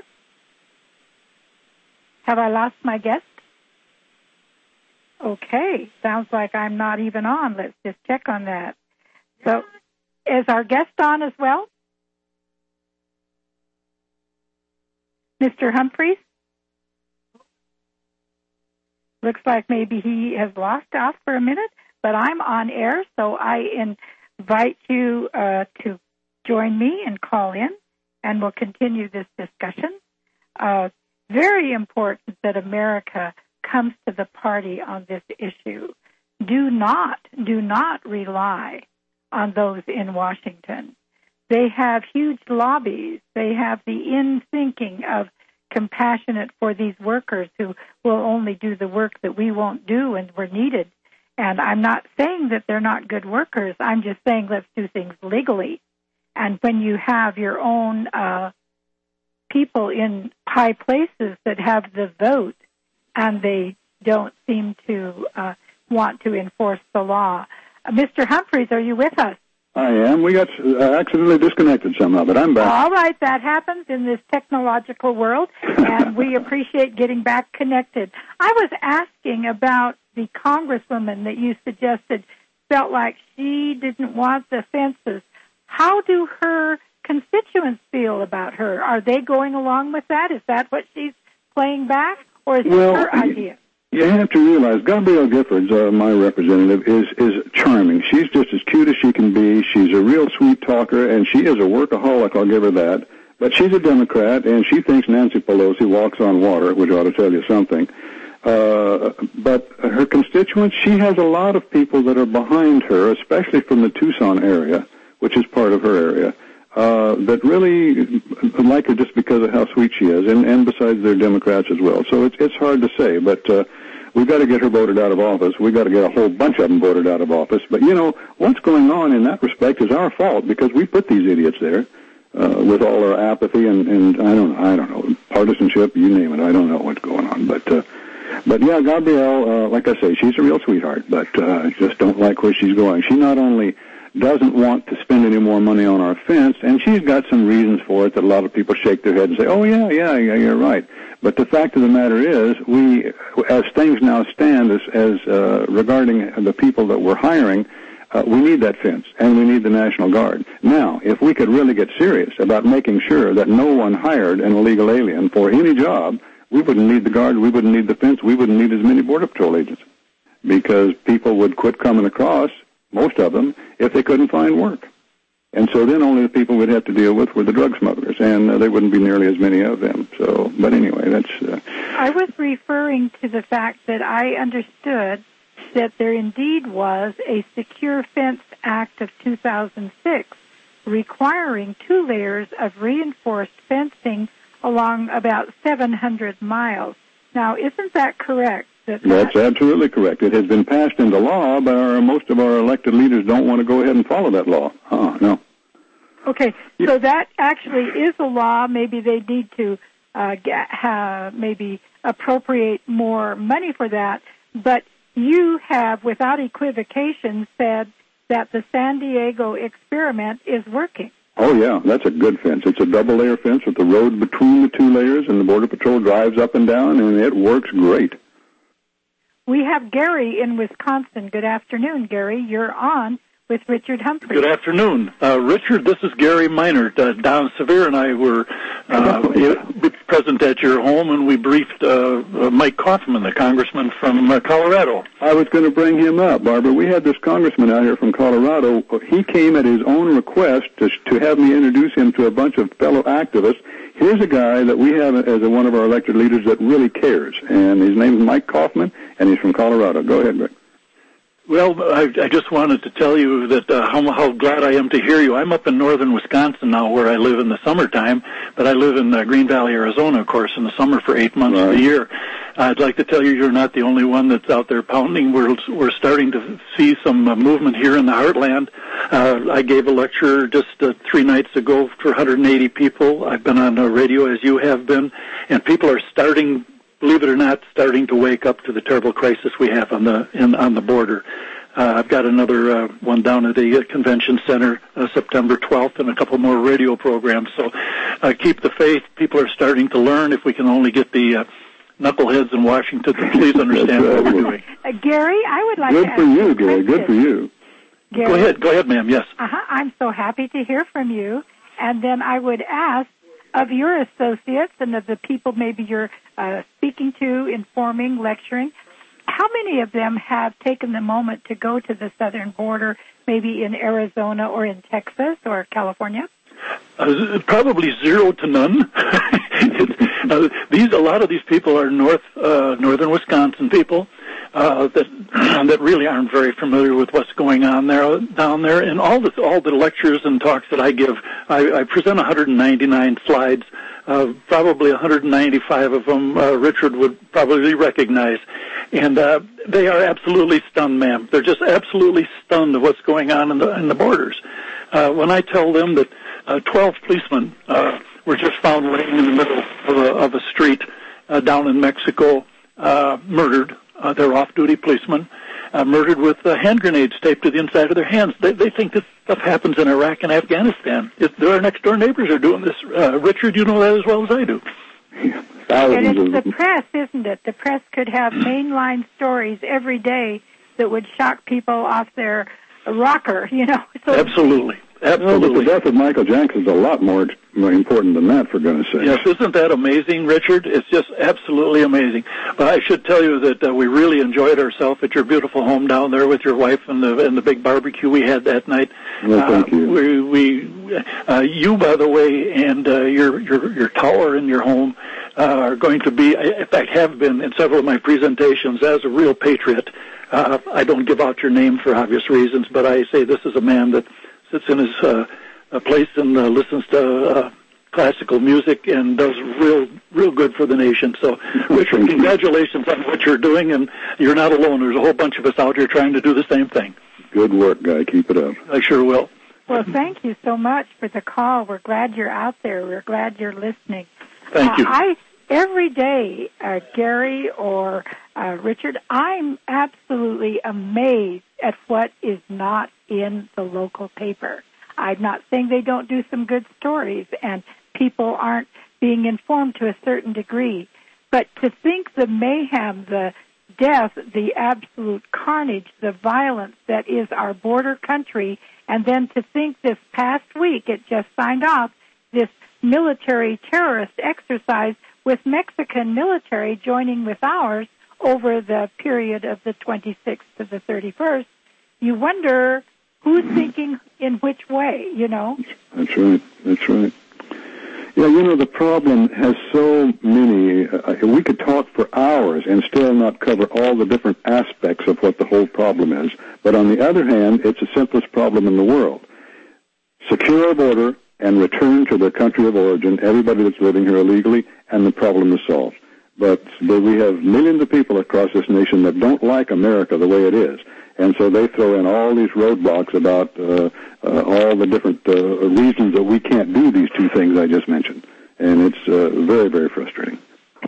Have I lost my guest? Okay, sounds like I'm not even on. Let's just check on that. So, is our guest on as well? Mister Humphreys? Looks like maybe he has lost off for a minute, but I'm on air, so I invite you uh, to join me and call in, and we'll continue this discussion. Uh, very important that America comes to the party on this issue. Do not, do not rely on those in Washington. They have huge lobbies. They have the in-thinking of compassionate for these workers who will only do the work that we won't do and we're needed. And I'm not saying that they're not good workers. I'm just saying let's do things legally. And when you have your own uh, people in high places that have the vote and they don't seem to uh, want to enforce the law. Uh, Mister Humphreys, are you with us? I am. We got uh, accidentally disconnected somehow, but I'm back. All right, that happens in this technological world, and we appreciate getting back connected. I was asking about the congresswoman that you suggested felt like she didn't want the fences. How do her constituents feel about her? Are they going along with that? Is that what she's playing back, or is it well, her idea? You have to realize Gabrielle Giffords, uh, my representative, is is charming. She's just as cute as she can be. She's a real sweet talker, and she is a workaholic, I'll give her that. But she's a Democrat, and she thinks Nancy Pelosi walks on water, which ought to tell you something. Uh, but her constituents, she has a lot of people that are behind her, especially from the Tucson area, which is part of her area, uh, that really like her just because of how sweet she is, and, and besides they're Democrats as well. So it's it's hard to say, but uh, we've got to get her voted out of office. We've got to get a whole bunch of them voted out of office. But, you know, what's going on in that respect is our fault because we put these idiots there uh, with all our apathy and, and I don't I don't know, partisanship, you name it. I don't know what's going on. But, uh, but yeah, Gabrielle, uh, like I say, she's a real sweetheart, but uh, I just don't like where she's going. She not only doesn't want to spend any more money on our fence, and she's got some reasons for it that a lot of people shake their head and say, oh, yeah, yeah, yeah, you're right. But the fact of the matter is, we, as things now stand, as, as uh, regarding the people that we're hiring, uh, we need that fence, and we need the National Guard. Now, if we could really get serious about making sure that no one hired an illegal alien for any job, we wouldn't need the Guard, we wouldn't need the fence, we wouldn't need as many Border Patrol agents, because people would quit coming across, most of them, if they couldn't find work. And so then only the people we'd have to deal with were the drug smugglers, and uh, there wouldn't be nearly as many of them. So, but anyway, that's... Uh, I was referring to the fact that I understood that there indeed was a Secure Fence Act of two thousand six requiring two layers of reinforced fencing along about seven hundred miles. Now, isn't that correct? That That's absolutely correct. It has been passed into law, but our, most of our elected leaders don't want to go ahead and follow that law. Uh, no. Okay, yeah. So that actually is a law. Maybe they need to uh, get, uh, maybe appropriate more money for that. But you have, without equivocation, said that the San Diego experiment is working. Oh, yeah, that's a good fence. It's a double-layer fence with the road between the two layers, and the Border Patrol drives up and down, and it works great. We have Gary in Wisconsin. Good afternoon, Gary. You're on with Richard Humphrey. Good afternoon. Uh, Richard, this is Gary Miner. Uh, Don Sevier and I were uh, present at your home, and we briefed uh, uh, Mike Kaufman, the congressman from uh, Colorado. I was going to bring him up, Barbara. We had this congressman out here from Colorado. He came at his own request to, to have me introduce him to a bunch of fellow activists. Here's a guy that we have as a, one of our elected leaders that really cares, and his name is Mike Kaufman, and he's from Colorado. Go ahead, Rick. Well, I, I just wanted to tell you that uh, how, how glad I am to hear you. I'm up in northern Wisconsin now where I live in the summertime, but I live in uh, Green Valley, Arizona, of course, in the summer for eight months right. of the year. I'd like to tell you you're not the only one that's out there pounding. We're, we're starting to see some uh, movement here in the heartland. Uh, I gave a lecture just uh, three nights ago for one hundred eighty people. I've been on the radio as you have been, and people are starting, believe it or not, starting to wake up to the terrible crisis we have on the in, on the border. Uh, I've got another uh, one down at the uh, convention center uh, September twelfth and a couple more radio programs. So uh, keep the faith. People are starting to learn. If we can only get the uh, knuckleheads in Washington to please understand what we're doing. Uh, Gary, I would like Good to ask for you, a Gary. Good for you. Gary, go ahead. Go ahead, ma'am. Yes. Uh-huh. I'm so happy to hear from you. And then I would ask, of your associates and of the people maybe you're uh, speaking to, informing, lecturing, how many of them have taken the moment to go to the southern border, maybe in Arizona or in Texas or California? Uh, probably zero to none. uh, these a lot of these people are north uh, northern Wisconsin people uh, that that really aren't very familiar with what's going on there down there. And all the all the lectures and talks that I give, I, I present one hundred ninety-nine slides. Uh, probably one hundred ninety-five of them uh, Richard would probably recognize. And uh, they are absolutely stunned, ma'am. They're just absolutely stunned of what's going on in the, in the borders. Uh, when I tell them that uh, twelve policemen uh, were just found laying in the middle of a, of a street uh, down in Mexico, uh, murdered. Uh, they're off-duty policemen, uh, murdered with uh, hand grenades taped to the inside of their hands. They, they think this stuff happens in Iraq and Afghanistan. It, their next-door neighbors are doing this. Uh, Richard, you know that as well as I do. And it's the press, isn't it? The press could have mainline stories every day that would shock people off their rocker, you know. So Absolutely. Absolutely. Well, but the death of Michael Jackson is a lot more, more important than that, for goodness sake. Yes, isn't that amazing, Richard? It's just absolutely amazing. But I should tell you that uh, we really enjoyed ourselves at your beautiful home down there with your wife and the and the big barbecue we had that night. Well, thank uh, you. We, we uh, you, by the way, and uh, your your your tower in your home uh, are going to be, in fact, have been in several of my presentations as a real patriot. Uh, I don't give out your name for obvious reasons, but I say this is a man that sits in his uh, place and uh, listens to uh, classical music and does real, real good for the nation. So, Richard, congratulations on what you're doing, and you're not alone. There's a whole bunch of us out here trying to do the same thing. Good work, guy. Keep it up. I sure will. Well, thank you so much for the call. We're glad you're out there. We're glad you're listening. Thank you. Uh, I every day, uh, Gary or uh, Richard, I'm absolutely amazed at what is not in the local paper. I'm not saying they don't do some good stories and people aren't being informed to a certain degree, but to think the mayhem, the death, the absolute carnage, the violence that is our border country, and then to think this past week it just signed off this military terrorist exercise with Mexican military joining with ours over the period of the twenty-sixth to the thirty-first, you wonder who's thinking in which way, you know? That's right. That's right. Yeah, you know, the problem has so many, uh, we could talk for hours and still not cover all the different aspects of what the whole problem is. But on the other hand, it's the simplest problem in the world. Secure a border and return to their country of origin, everybody that's living here illegally, and the problem is solved. But, but we have millions of people across this nation that don't like America the way it is. And so they throw in all these roadblocks about uh, uh, all the different uh, reasons that we can't do these two things I just mentioned. And it's uh, very, very frustrating.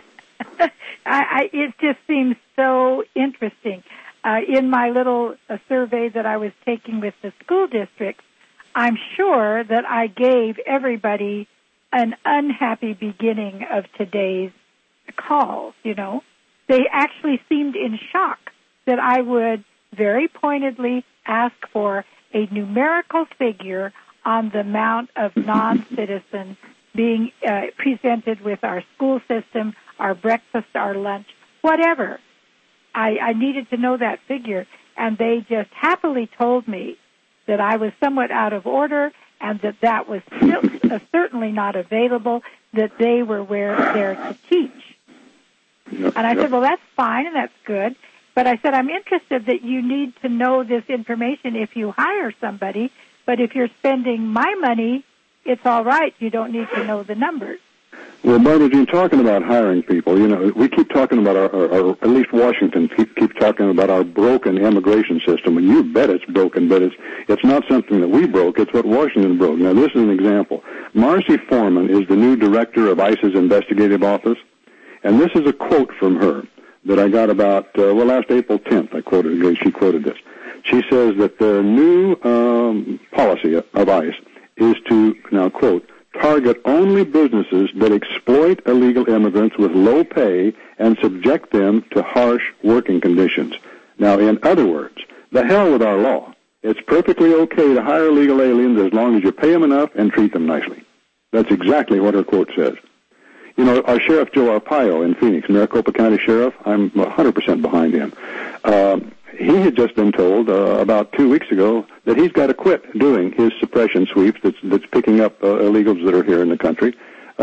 I, I, it just seems so interesting. Uh, in my little uh, survey that I was taking with the school districts, I'm sure that I gave everybody an unhappy beginning of today's calls, you know. They actually seemed in shock that I would very pointedly ask for a numerical figure on the amount of non-citizens being uh, presented with our school system, our breakfast, our lunch, whatever. I, I needed to know that figure, and they just happily told me that I was somewhat out of order and that that was still, uh, certainly not available, that they were where, there to teach. Yep, and I yep. said, well, that's fine and that's good. But I said, I'm interested that you need to know this information if you hire somebody, but if you're spending my money, it's all right. You don't need to know the numbers. Well, Barbara Jean, talking about hiring people, you know, we keep talking about our, our, our at least Washington keep, keep talking about our broken immigration system, and you bet it's broken, but it's it's not something that we broke, it's what Washington broke. Now, this is an example. Marcy Foreman is the new director of ICE's investigative office, and this is a quote from her that I got about, uh, well, last April tenth, I quoted, she quoted this. She says that the new um, policy of ICE is to, now quote, target only businesses that exploit illegal immigrants with low pay and subject them to harsh working conditions. Now, in other words, the hell with our law. It's perfectly okay to hire illegal aliens as long as you pay them enough and treat them nicely. That's exactly what her quote says. You know, our Sheriff Joe Arpaio in Phoenix, Maricopa County Sheriff, I'm one hundred percent behind him. Uh, he had just been told uh, about two weeks ago that he's got to quit doing his suppression sweeps that's, that's picking up uh, illegals that are here in the country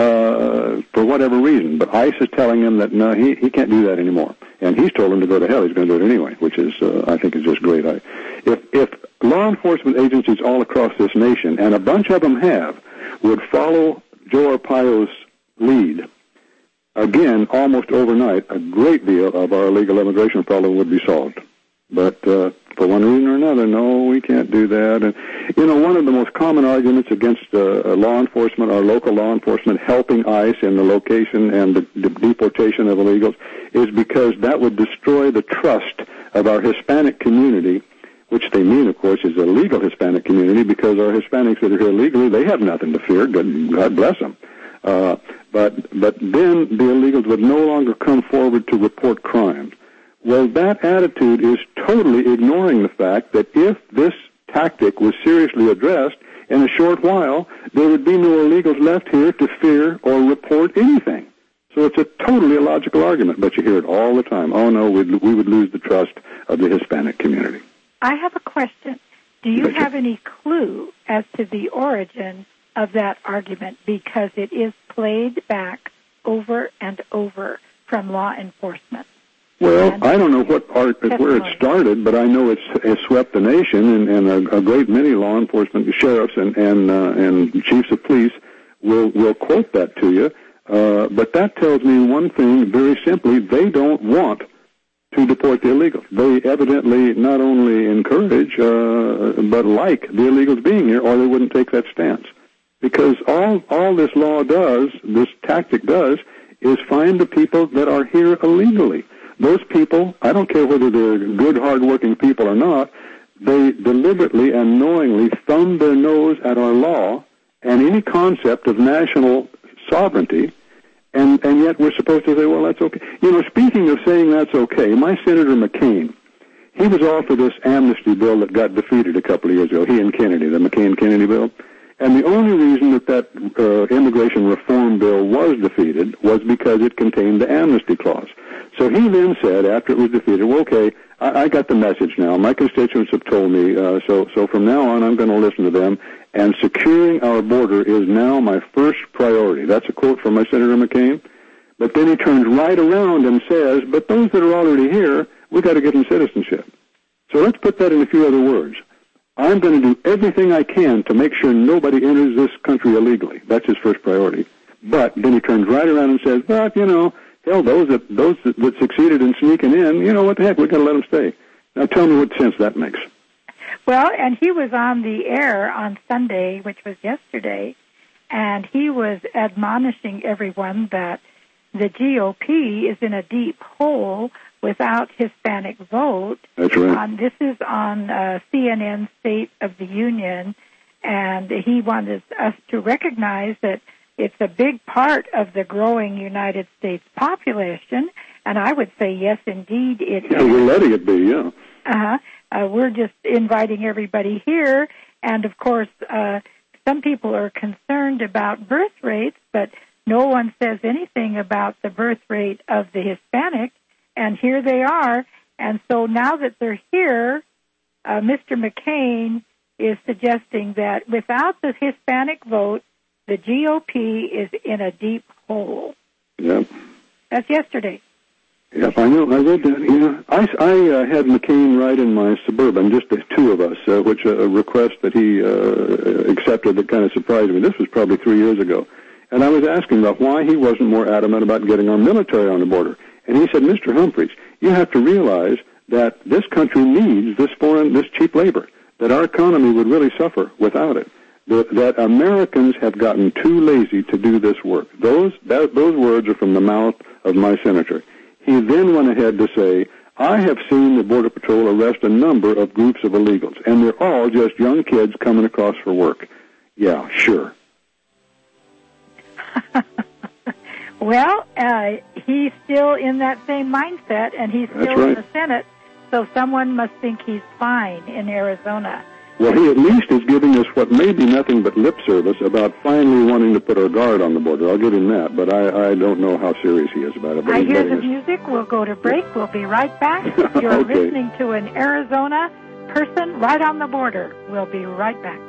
uh, for whatever reason. But ICE is telling him that, no, he, he can't do that anymore. And he's told him to go to hell. He's going to do it anyway, which is, uh, I think, is just great. I, if, if law enforcement agencies all across this nation, and a bunch of them have, would follow Joe Arpaio's lead, again, almost overnight, a great deal of our illegal immigration problem would be solved. But uh, for one reason or another, no, we can't do that. And, you know, one of the most common arguments against uh, law enforcement, our local law enforcement, helping ICE in the location and the, the deportation of illegals is because that would destroy the trust of our Hispanic community, which they mean, of course, is the legal Hispanic community, because our Hispanics that are here legally, they have nothing to fear. God, God bless them. Uh, but but then the illegals would no longer come forward to report crimes. Well, that attitude is totally ignoring the fact that if this tactic was seriously addressed, in a short while, there would be no illegals left here to fear or report anything. So it's a totally illogical argument, but you hear it all the time. Oh, no, we'd, we would lose the trust of the Hispanic community. I have a question. Do you have any clue as to the origin of that argument? Because it is played back over and over from law enforcement. Well, I don't know what part, where it started, but I know it's, it's swept the nation, and, and a, a great many law enforcement sheriffs and and, uh, and chiefs of police will will quote that to you. Uh, but that tells me one thing very simply: they don't want to deport the illegals. They evidently not only encourage, uh, but like the illegals being here, or they wouldn't take that stance. Because all all this law does, this tactic does, is find the people that are here illegally. Those people, I don't care whether they're good, hard-working people or not, they deliberately and knowingly thumb their nose at our law and any concept of national sovereignty, and, and yet we're supposed to say, well, that's okay. You know, speaking of saying that's okay, my Senator McCain, he was all for this amnesty bill that got defeated a couple of years ago, he and Kennedy, the McCain-Kennedy bill. And the only reason that that uh, immigration reform bill was defeated was because it contained the amnesty clause. So he then said, after it was defeated, well, okay, I, I got the message now. My constituents have told me, uh, so so from now on I'm going to listen to them, and securing our border is now my first priority. That's a quote from my Senator McCain. But then he turns right around and says, but those that are already here, we got to give them citizenship. So let's put that in a few other words. I'm going to do everything I can to make sure nobody enters this country illegally. That's his first priority. But then he turns right around and says, but, you know, hell, those that those that, that succeeded in sneaking in, you know, what the heck, we've got to let them stay. Now tell me what sense that makes. Well, and he was on the air on Sunday, which was yesterday, and he was admonishing everyone that the G O P is in a deep hole without Hispanic vote. That's right. Um, this is on uh, C N N State of the Union, and he wanted us to recognize that it's a big part of the growing United States population, and I would say, yes, indeed, it yeah, is. We're letting it be, yeah. Uh-huh. Uh, we're just inviting everybody here, and, of course, uh, some people are concerned about birth rates, but no one says anything about the birth rate of the Hispanic. And here they are. And so now that they're here, uh, Mister McCain is suggesting that without the Hispanic vote, the G O P is in a deep hole. Yep. That's yesterday. Yep, I know. I read that. Yeah, I, I uh, had McCain ride in my Suburban, just the two of us, uh, which uh, a request that he uh, accepted that kind of surprised me. This was probably three years ago. And I was asking about why he wasn't more adamant about getting our military on the border. And he said, Mister Humphreys, you have to realize that this country needs this foreign, this cheap labor, that our economy would really suffer without it, that, that Americans have gotten too lazy to do this work. Those, that, those words are from the mouth of my senator. He then went ahead to say, I have seen the Border Patrol arrest a number of groups of illegals, and they're all just young kids coming across for work. Yeah, sure. Well, uh, he's still in that same mindset, and he's still That's right. in the Senate, so someone must think he's fine in Arizona. Well, he at least is giving us what may be nothing but lip service about finally wanting to put our guard on the border. I'll give him that, but I, I don't know how serious he is about it. But I he's hear the letting us... music. We'll go to break. We'll be right back. You're Okay. listening to an Arizona person right on the border. We'll be right back.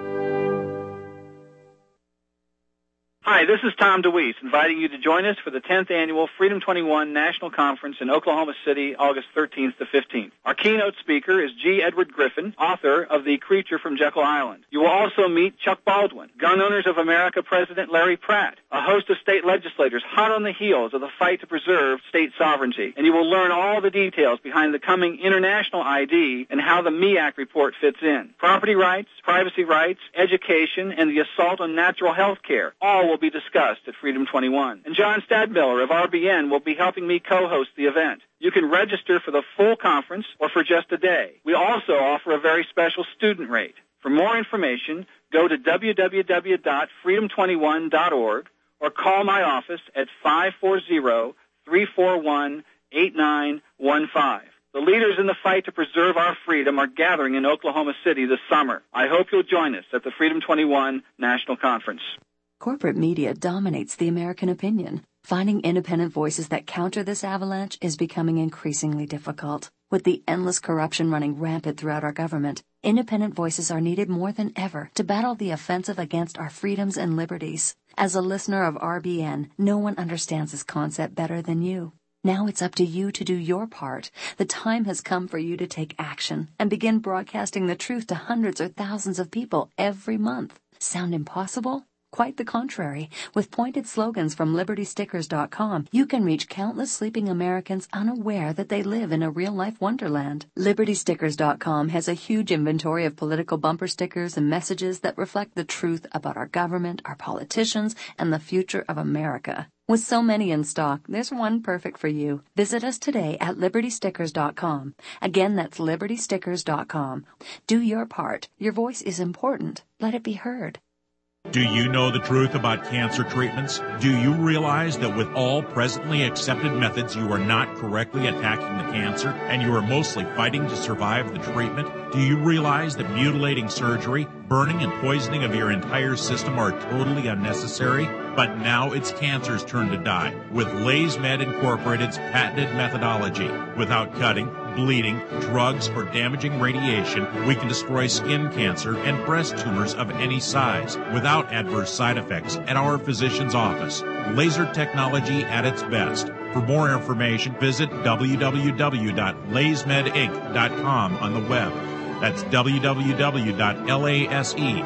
Hi, this is Tom DeWeese, inviting you to join us for the tenth Annual Freedom twenty-one National Conference in Oklahoma City, August thirteenth to fifteenth. Our keynote speaker is G. Edward Griffin, author of The Creature from Jekyll Island. You will also meet Chuck Baldwin, Gun Owners of America President Larry Pratt, a host of state legislators hot on the heels of the fight to preserve state sovereignty. And you will learn all the details behind the coming international I D and how the M E A C report fits in. Property rights, privacy rights, education, and the assault on natural health care all will be discussed at Freedom twenty-one. And John Stadmiller of R B N will be helping me co-host the event. You can register for the full conference or for just a day. We also offer a very special student rate. For more information, go to w w w dot freedom twenty-one dot org or call my office at five four zero, three four one, eight nine one five. The leaders in the fight to preserve our freedom are gathering in Oklahoma City this summer. I hope you'll join us at the Freedom twenty-one National Conference. Corporate media dominates the American opinion. Finding independent voices that counter this avalanche is becoming increasingly difficult. With the endless corruption running rampant throughout our government, independent voices are needed more than ever to battle the offensive against our freedoms and liberties. As a listener of R B N, no one understands this concept better than you. Now it's up to you to do your part. The time has come for you to take action and begin broadcasting the truth to hundreds or thousands of people every month. Sound impossible? Quite the contrary. With pointed slogans from liberty stickers dot com, you can reach countless sleeping Americans unaware that they live in a real-life wonderland. liberty stickers dot com has a huge inventory of political bumper stickers and messages that reflect the truth about our government, our politicians, and the future of America. With so many in stock, there's one perfect for you. Visit us today at liberty stickers dot com. Again, that's liberty stickers dot com. Do your part. Your voice is important. Let it be heard. Do you know the truth about cancer treatments? Do you realize that with all presently accepted methods, you are not correctly attacking the cancer, and you are mostly fighting to survive the treatment? Do you realize that mutilating surgery, burning and poisoning of your entire system are totally unnecessary? But now it's cancer's turn to die with LaysMed Incorporated's patented methodology. Without cutting, bleeding, drugs, or damaging radiation, we can destroy skin cancer and breast tumors of any size without adverse side effects at our physician's office. Laser technology at its best. For more information, visit w w w dot laysmed inc dot com on the web. That's w w w dot laysmed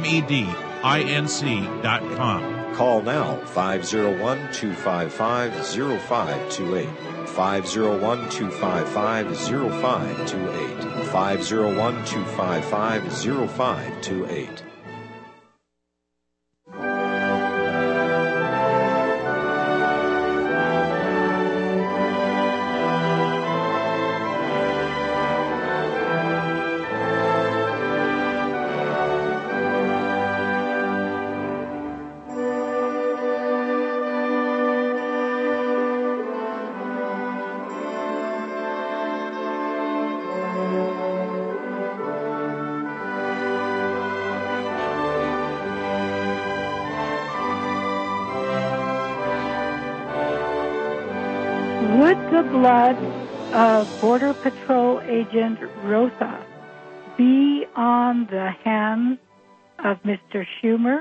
inc dot com. Call now, five oh one, two five five, oh five two eight. five oh one, two five five, oh five two eight. five oh one, two five five, oh five two eight. Would the blood of Border Patrol Agent Rosa be on the hands of Mister Schumer,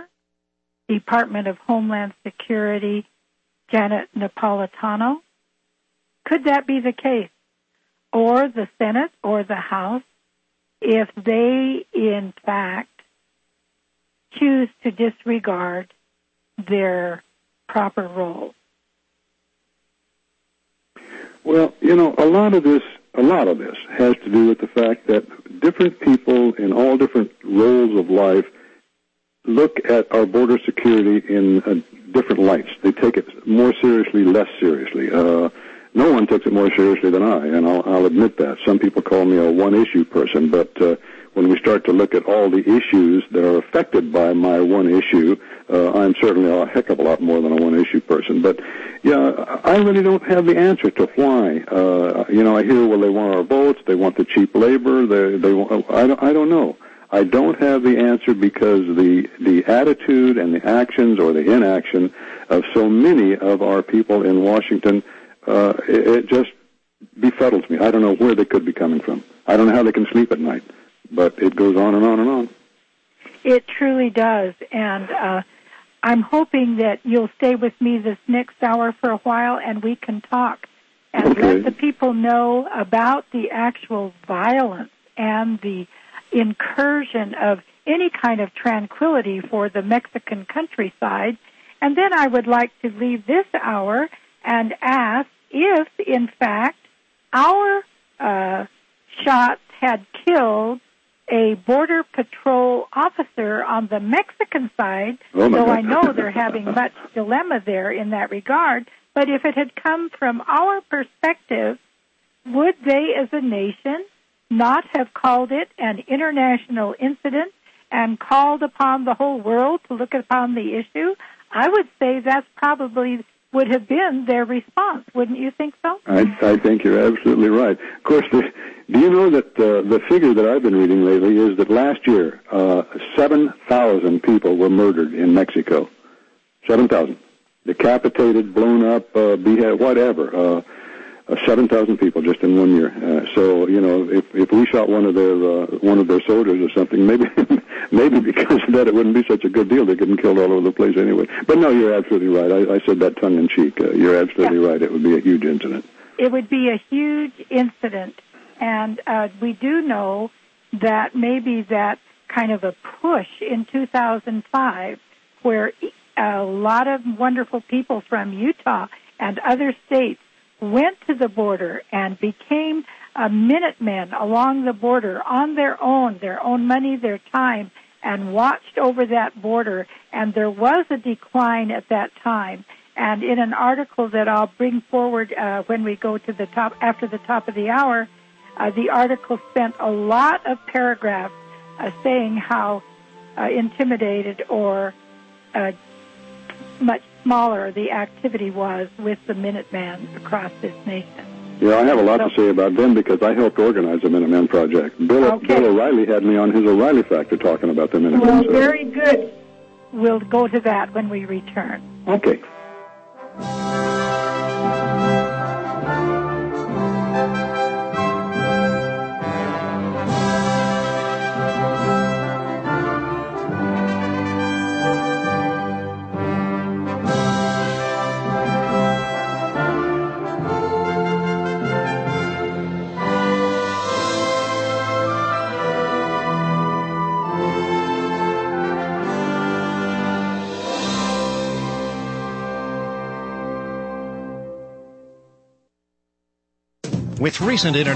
Department of Homeland Security Janet Napolitano, Could that be the case? Or the Senate or the House, if they, in fact, choose to disregard their proper role? Well, you know, a lot of this, a lot of this has to do with the fact that different people in all different roles of life look at our border security in uh, different lights. They take it more seriously, less seriously. Uh, no one takes it more seriously than I, and I'll, I'll admit that. Some people call me a one-issue person, but uh, when we start to look at all the issues that are affected by my one issue, uh, I'm certainly a heck of a lot more than a one-issue person. But, yeah, I really don't have the answer to why. Uh, you know, I hear, well, they want our votes, they want the cheap labor, they, they want, I don't, I don't know. I don't have the answer because the the attitude and the actions or the inaction of so many of our people in Washington, uh, it, it just befuddles me. I don't know where they could be coming from. I don't know how they can sleep at night, but it goes on and on and on. It truly does, and uh, I'm hoping that you'll stay with me this next hour for a while and we can talk and okay. let the people know about the actual violence and the incursion of any kind of tranquility for the Mexican countryside. And then I would like to leave this hour and ask if, in fact, our uh, shots had killed a Border Patrol officer on the Mexican side, oh though God. I know they're having much dilemma there in that regard. But if it had come from our perspective, would they as a nation not have called it an international incident and called upon the whole world to look upon the issue? I would say that's probably would have been their response. Wouldn't you think so? I, I think you're absolutely right. Of course, the, do you know that uh, the figure that I've been reading lately is that last year, uh, seven thousand people were murdered in Mexico. seven thousand. Decapitated, blown up, uh, beheaded, whatever. Uh, Uh, seven thousand people just in one year. Uh, so you know, if if we shot one of their uh, one of their soldiers or something, maybe maybe because of that it wouldn't be such a good deal. They're getting killed all over the place anyway. But no, you're absolutely right. I, I said that tongue in cheek. Uh, you're absolutely yeah. right. It would be a huge incident. It would be a huge incident, and uh, we do know that maybe that kind of a push in two thousand five, where a lot of wonderful people from Utah and other states went to the border and became uh, Minutemen along the border on their own, their own money, their time, and watched over that border. And there was a decline at that time. And in an article that I'll bring forward uh, when we go to the top, after the top of the hour, uh, the article spent a lot of paragraphs uh, saying how uh, intimidated or uh, much smaller the activity was with the Minutemen across this nation. Yeah, I have a lot so, to say about them because I helped organize the Minutemen Project. Bill, okay. Bill O'Reilly had me on his O'Reilly Factor talking about the Minutemen. Well, so. very good. We'll go to that when we return. Okay. With recent internet